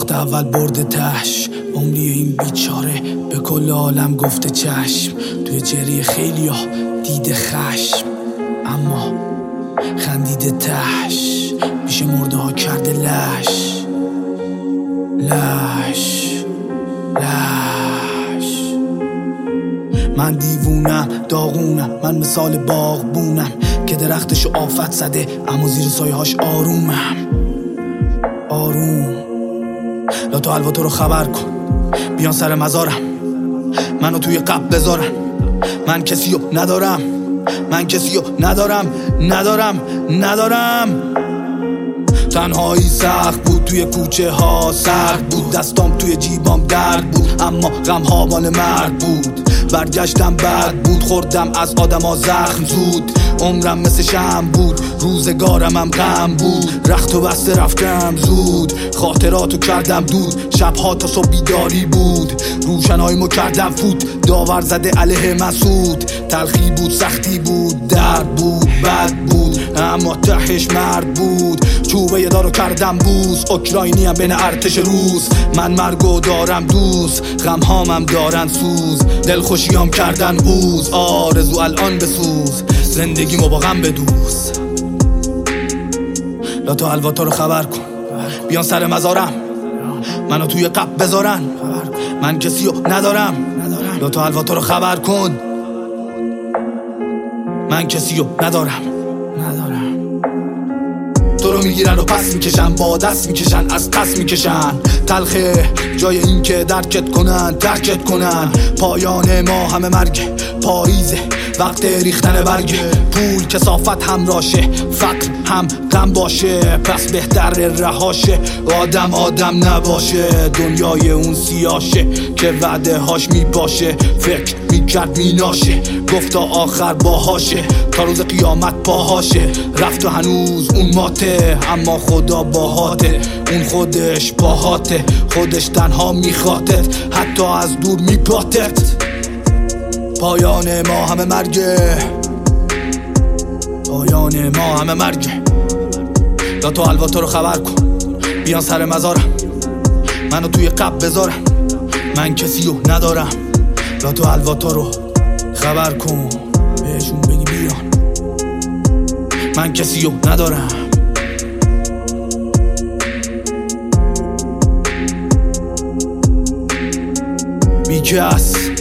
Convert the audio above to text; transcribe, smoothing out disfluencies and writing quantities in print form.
وقت اول برده تش، عمری این بیچاره به کل عالم گفته چشم. توی چهره خیلی ها دیده خشم، اما خندیده تش. پیش مرده ها کرده لش لش لش. من دیوونم داغونم، من مثال باغبونم که درختشو آفت زده اما زیر سایه هاش آرومم. آروم لاتو حلوا تو رو خبر کن، بیان سر مزارم منو توی قبر بذارن. من کسیو ندارم، من کسیو ندارم. تنهایی سخت بود، توی کوچه ها سرد بود، دستام توی جیبام درد بود، اما غم ها مال مرد بود. برگشتم بد بود، خوردم از آدم ها زخم زود. عمرم مثل شم بود، روزگارم هم غم بود. رخت و بسته رفتم زود، خاطراتو کردم دود. شبها تا صبح بیداری بود، روشناییمو کردم فوت. داور زده علیه مسعود، تلخی بود سختی بود، درد بود بد بود، اما تهش مرد بود. چوبه دارو کردم بوس، اوکراینی هم بین ارتش روس. من مرگو دارم دوست، غم هامم دارن سوز. دلخوشیام کردن اوز، آرزو الان بسوز. زندگیمو با غم بدوز. لاتو حلوا تو رو خبر کن، بیان سر مزارم منو توی قبر بذارن. من کسیو ندارم، لاتو حلوا تو رو خبر کن. من کسیو ندارم. تو رو میگیرن و پس میکشن، با دست میکشن از قصد میکشن. تلخه جای این که درکت کنن ترکت کنن. پایان ما همه مرگ، پاییزه وقت ریختن برگ. پول کثافت همراشه، فقر هم غم باشه. پس بهتر رهاشه، آدم نباشه. دنیای اون سیاشه که وعده هاش میپاشه. فکر میکرد میناشه، گفتا آخر باهاشه. تا روز قیامت پاهاشه. رفت و هنوز اون ماته، اما خدا باهاته. اون خودش باهاته، خودش تنها میخواتت، حتی از دور میپاتت. پایان ما همه مرگه، پایان ما همه مرگه. لاتو حلوا تو رو خبر کن، بیان سر مزارم منو توی قبر بذارن. من کسیو ندارم، لاتو حلوا تو رو خبر کن، بهشون بگی بیان. من کسیو ندارم. بیکس